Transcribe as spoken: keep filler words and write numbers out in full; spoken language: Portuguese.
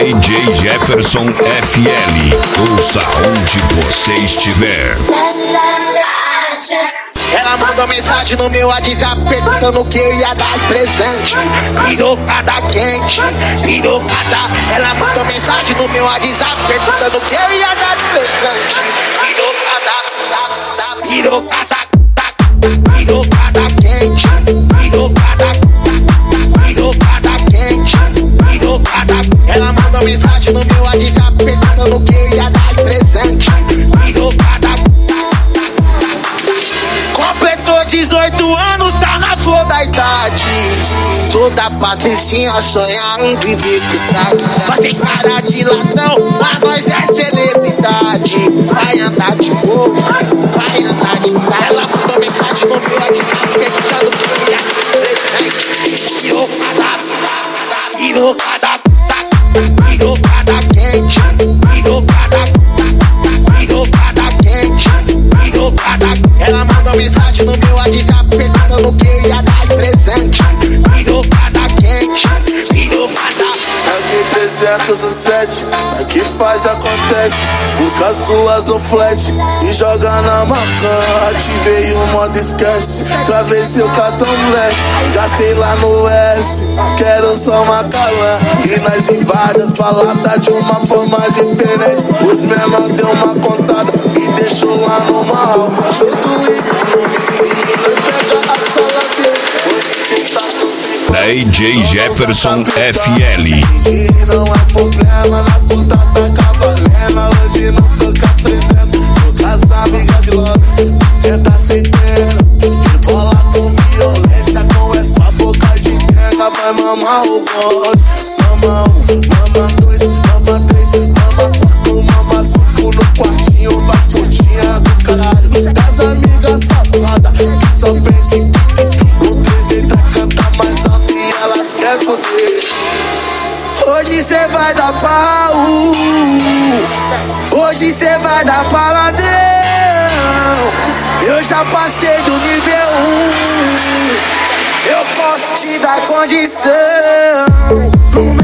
D J Jefferson F L, ouça onde você estiver. Ela mandou mensagem no meu WhatsApp perguntando o que eu ia dar de presente. Pirocada quente, pirocada. Ela mandou mensagem no meu WhatsApp perguntando o que eu ia dar de presente. Pirocada, pirocada, pirocada quente, pirocada, pirocada quente, pirocada. Ela mandou mensagem no meu WhatsApp perguntando o que eu ia dar de presente. Pirocada. Completou dezoito anos, tá na flor da idade. Toda patricinha sonha em viver com estrada. Você cara de ladrão, mas nós é celebridade. Vai andar de novo, vai andar de novo. Ela mandou mensagem no meu WhatsApp perguntando o que eu ia presente. Pirocada, pirocada, pirocada quente, pirocada, pirocada quente, pirocada. Ela mandou mensagem no meu WhatsApp perguntando o que eu ia dar de presente. Pirocada quente, pirocada. Aqui trezentos e sete, aqui faz acontece. Busca as tuas no flat e joga na macan. Ativei o modo esquece, travei seu cartão moleque. Gastei lá no S, quero só uma calã. E nós invade as baladas de uma forma diferente. Os menor deu uma contada e deixou lá no mal. Show do ícone no vitrine, não pega a sala dele. D J Jefferson F L. Não é problema, nas putas tá cavalendo. Hoje não tô com as presenças, tô com as amigas de Londres. Cê tá sem pena, de bola com violência. Com essa boca de quenga vai mamar o bonde. Mama um, mama dois, mama três, mama quatro, mama cinco. No quartinho vai putinha do caralho. Das amigas safadas que só pensa em pix. Com três letras canta mais alto e elas querem poder. Hoje cê vai dar pau, hoje cê vai dar paladão. Eu já passei do nível um, eu posso te dar condição.